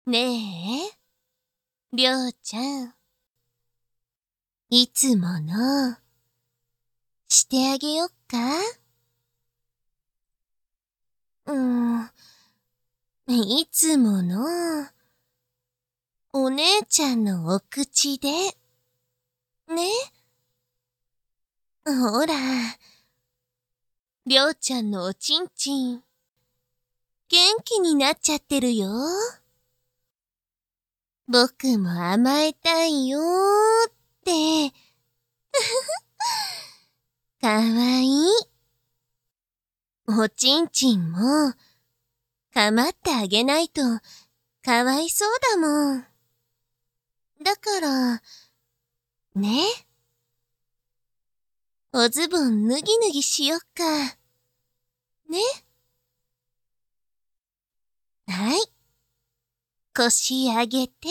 ねえ、りょうちゃん。いつもの、してあげよっか？いつもの、お姉ちゃんのお口で、ね？ほら、りょうちゃんのおちんちん、元気になっちゃってるよ。僕も甘えたいよーって。かわいい。おちんちんも、かまってあげないと、かわいそうだもん。だから、ね。おズボン脱ぎ脱ぎしよっか。ね。はい。腰上げて。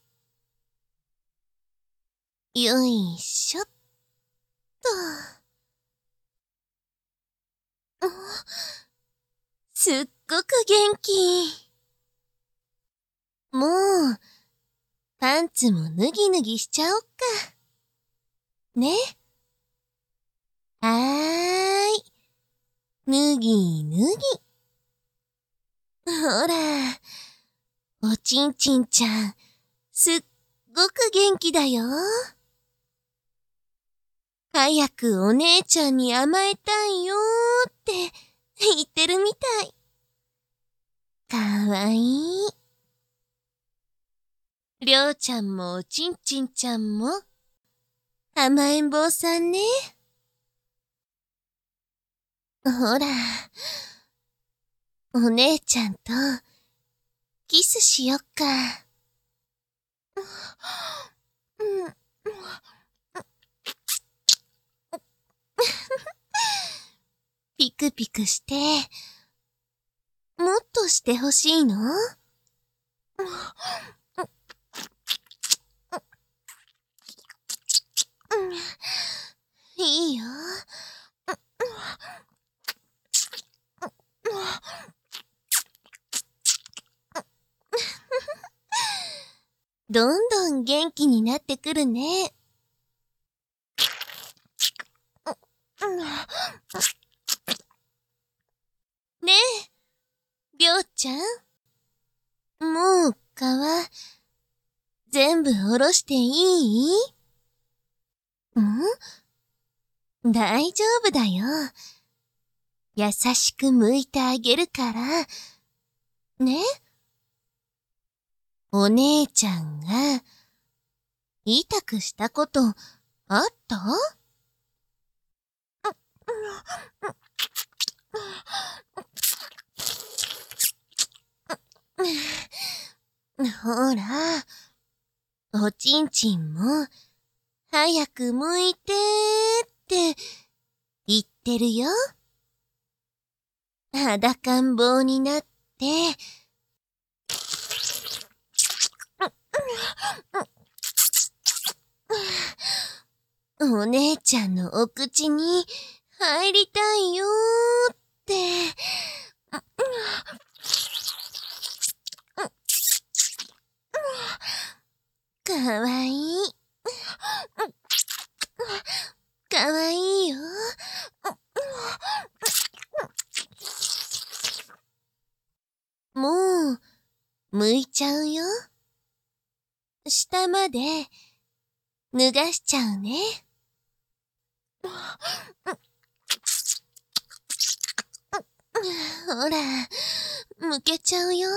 よいしょっと。すっごく元気。もう、パンツも脱ぎ脱ぎしちゃおっか。ね。はーい。脱ぎ脱ぎ。ほら、おちんちんちゃん、すっごく元気だよ。早くお姉ちゃんに甘えたいよーって言ってるみたい。かわいい。りょうちゃんもおちんちんちゃんも甘えん坊さんね。ほら、お姉ちゃんとキスしよっか。ピクピクして、もっとしてほしいの？いいよ。どんどん元気になってくるね。ねえ、りょうちゃん。もう皮、全部下ろしていい？大丈夫だよ。優しく剥いてあげるから。ね？お姉ちゃんが、痛くしたこと、あった？ほら、おちんちんも、早く剥いてーって言ってるよ。裸ん坊になって、お姉ちゃんのお口に入りたいよーって。かわいい。かわいいよ。もう、剥いちゃうよ。下まで、脱がしちゃうね。ほら、剥けちゃうよ。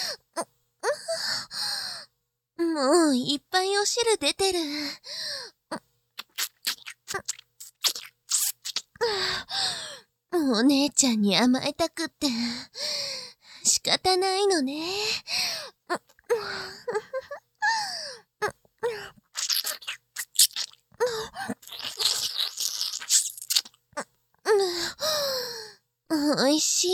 もういっぱいお汁出てる。お姉ちゃんに甘えたくって仕方ないのね。おいしい。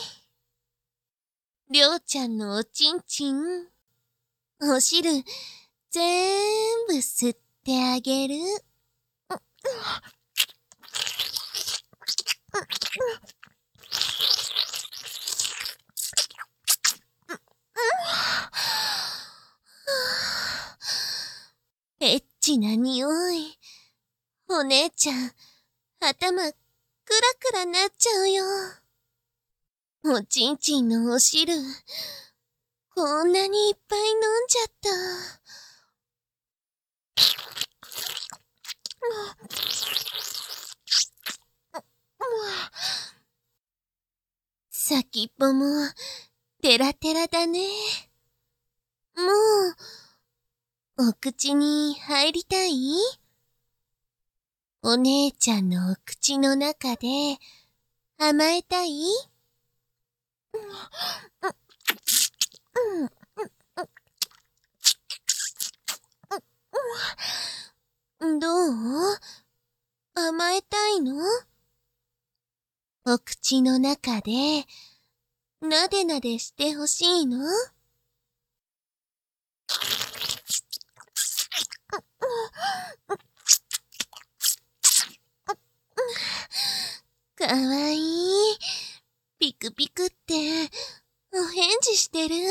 りょうちゃんのおちんちん、お汁、ぜんぶ吸ってあげる。 チな匂い。お姉ちゃん、頭、クラクラなっちゃうよ。おちんちんのお汁、こんなにいっぱい飲んじゃった。先っぽも、テラテラだね。もう、お口に入りたい？お姉ちゃんのお口の中で甘えたい？どう？甘えたいの？お口の中でなでなでしてほしいの？かわいい。ピクピクってお返事してる。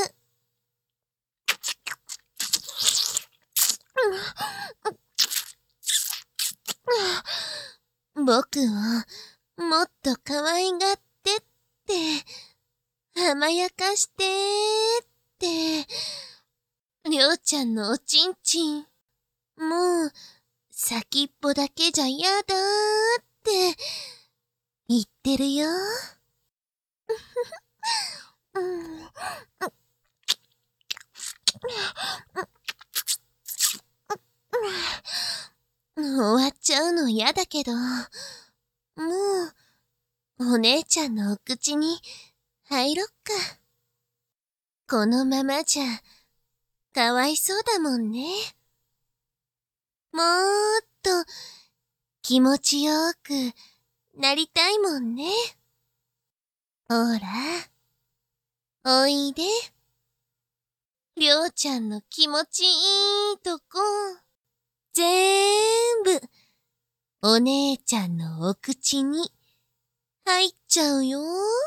僕をもっと可愛がってって甘やかしてってりょうちゃんのおちんちんもう先っぽだけじゃやだって言ってるよ。終わっちゃうの嫌だけど、もうお姉ちゃんのお口に入ろっか。このままじゃかわいそうだもんね。もっと気持ちよくなりたいもんね。ほら、おいで。りょうちゃんの気持ちいいとこ、全部、お姉ちゃんのお口に入っちゃうよ。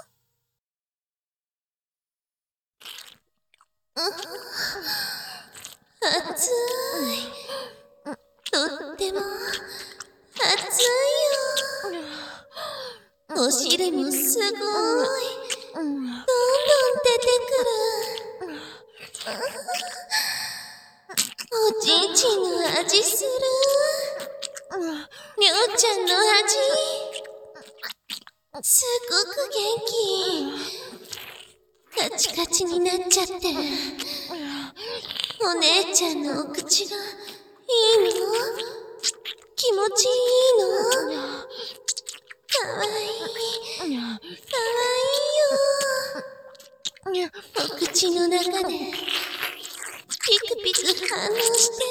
暑い。とっても暑いよ。お汁もすごい。どんどん出てくる。おちんちんの味する。りょうちゃんの味。すごく元気。カチカチになっちゃって。お姉ちゃんのお口がいいの？気持ちいいの？かわいい。かわいいよ。お口の中でピクピク反応して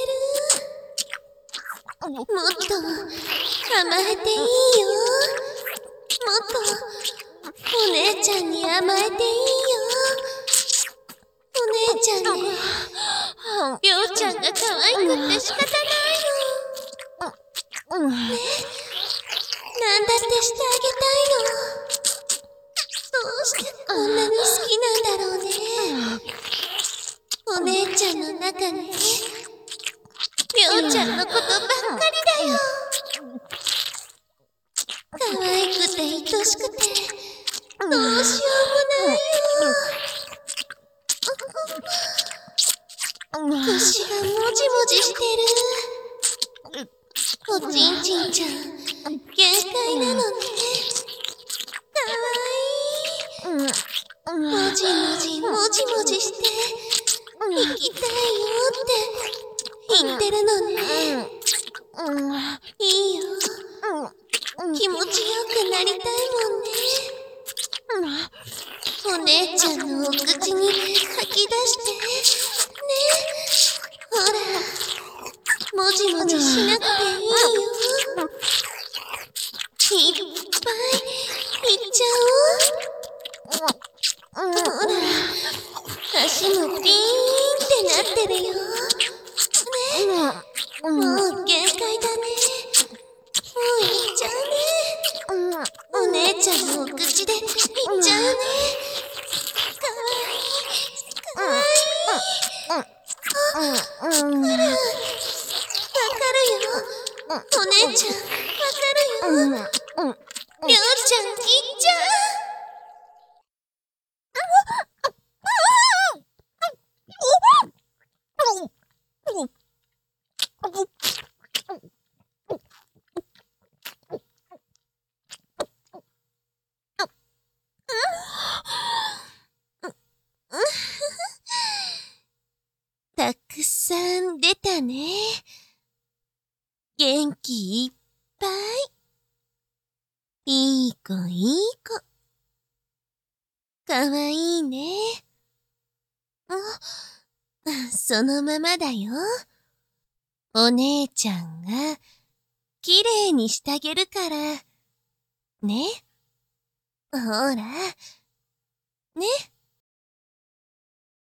る。もっと甘えていいよ。もっとお姉ちゃんに甘えていいよ。お姉ちゃんね、りょうちゃんが可愛くて仕方ないの。ね、なんだってしてあげたいの。どうしてこんなに好きなんだろうね。お姉ちゃんの中に、りょうちゃんのことばっかりだよ。可愛くて愛しくて、どうしようもないよ。腰がもじもじしてる。おちんちんちゃん、限界なのね。かわいい。もじもじもじもじして、行きたいよって言ってるのね。いいよ。気持ちよくなりたいもんね。お姉ちゃんのお口に吐き出して。ね。ほら、もじもじしなくていいよ。いっぱいいっちゃおう。ほら、足もピーンってなってるよ。ね。もう限界だね。もういっちゃうね。お姉ちゃんのお口でいっちゃうね。かわいい。かわいい。あ、来る。わか姉ちゃん、わかるよ。りょうちゃん、行っちゃう。たくさん出たね。元気いっぱい。いい子いい子。かわいいね。そのままだよ。お姉ちゃんがきれいにしてあげるから。ね。ほら。ね。